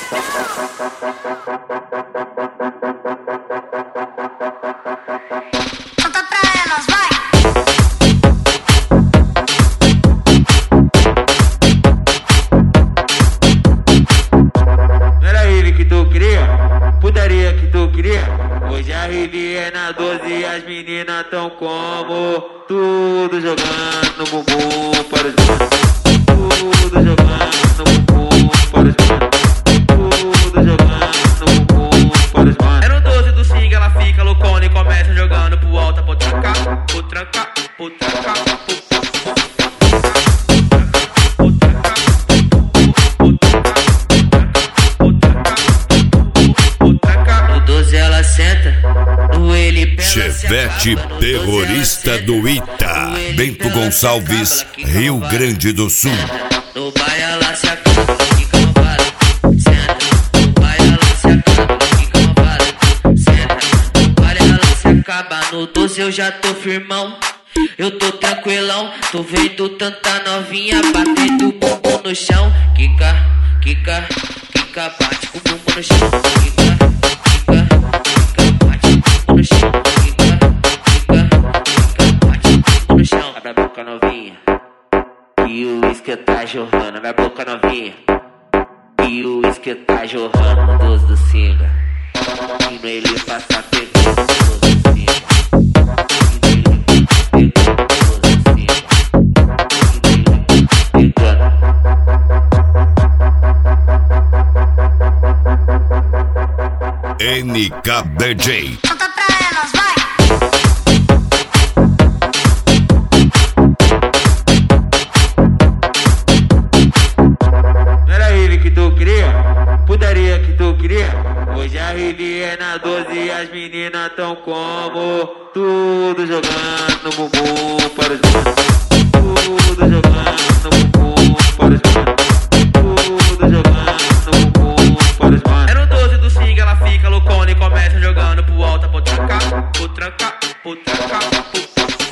Putaria que tu queria. Hoje a Rivi é na 12 e as meninas tão como tudo jogando no bumbum para os manos. Tudo jogando no bumbum para os manos. Tudo jogando no bumbum para os manos. É no 12 do swing, ela fica loucona e começa jogando pro alto, pro trancar, pro trancar, pro trancar, pro Chevette terrorista do Ita, Bento Gonçalves, Rio Grande do Sul. No baile ela se acaba, fica malvada. Senta, no baile ela se acaba, fica malvada. Senta, no baile ela se acaba. No 12 eu já tô firmão, eu tô tranquilão. Tô vendo tanta novinha batendo o bumbum no chão. Quica, quica, quica, bate com o bumbum no chão. Quica, quica, quica, bate com o bumbum no chão. No chão, abre a boca novinha, e o uísque tá jorrando. Abre a boca novinha, e o uísque tá jorrando. No 12 do Singa, e no ele passa pegando. No 12 do Singa, e no ele pegando. No 12 do Singa, e no ele pegando. NKDJ. Conta pra elas, vai! Putaria que tu queria. Hoje a Rivi é na 12 e as meninas tão como tudo jogando no bumbum para os manos. Tudo jogando no bumbum para os manos. Tudo jogando no bumbum para os manos. É no 12 do swing, ela fica loucona e começa jogando pro alto, pro trancar, pro trancar, pro trancar, pro trancar.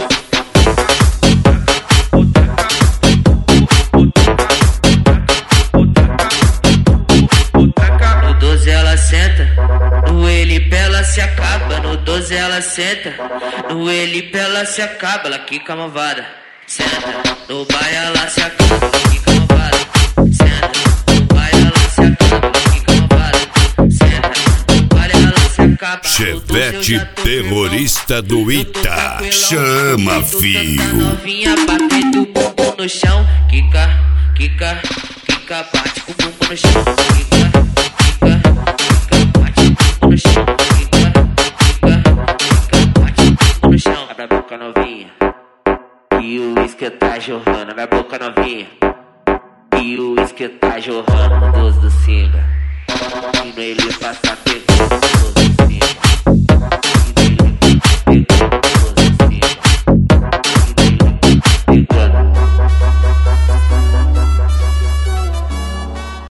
No Elipe ela se acaba, no 12 ela senta. No Elipe ela se acaba, ela quica malvada. Senta, no baile ela se acaba, quica malvada. Senta, no baile ela se acaba, quica malvada. Senta, no baile ela se acaba. Chevette terrorista do Ita, chama fio. Novinha batendo o bumbum no chão. Quica, quica, quica, bate com o bumbum no chão. Quica, no chão, quica, quica, quica, bate no chão. Abre a boca novinha, e o uísque tá jorrando. Abre a boca novinha, e o uísque tá jorrando. No 12 do Singa, e no ele passa pegando. No 12 do Singa.